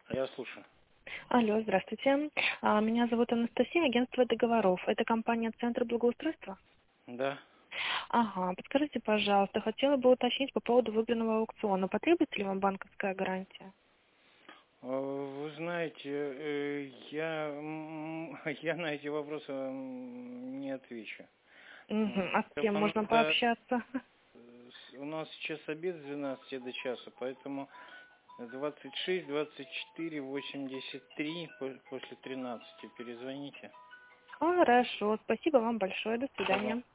Я слушаю. Алло, здравствуйте. Меня зовут Анастасия, агентство договоров. Это компания «Центр благоустройства»? Да. Ага, подскажите, пожалуйста, хотела бы уточнить по поводу выбранного аукциона. Потребуется ли вам банковская гарантия? Вы знаете, я на эти вопросы не отвечу. Угу. А с кем можно Надо, пообщаться? у нас сейчас обед с 12 до часа, поэтому 26, 24, 83 после 13 перезвоните. Хорошо, спасибо вам большое, до свидания. Пожалуйста.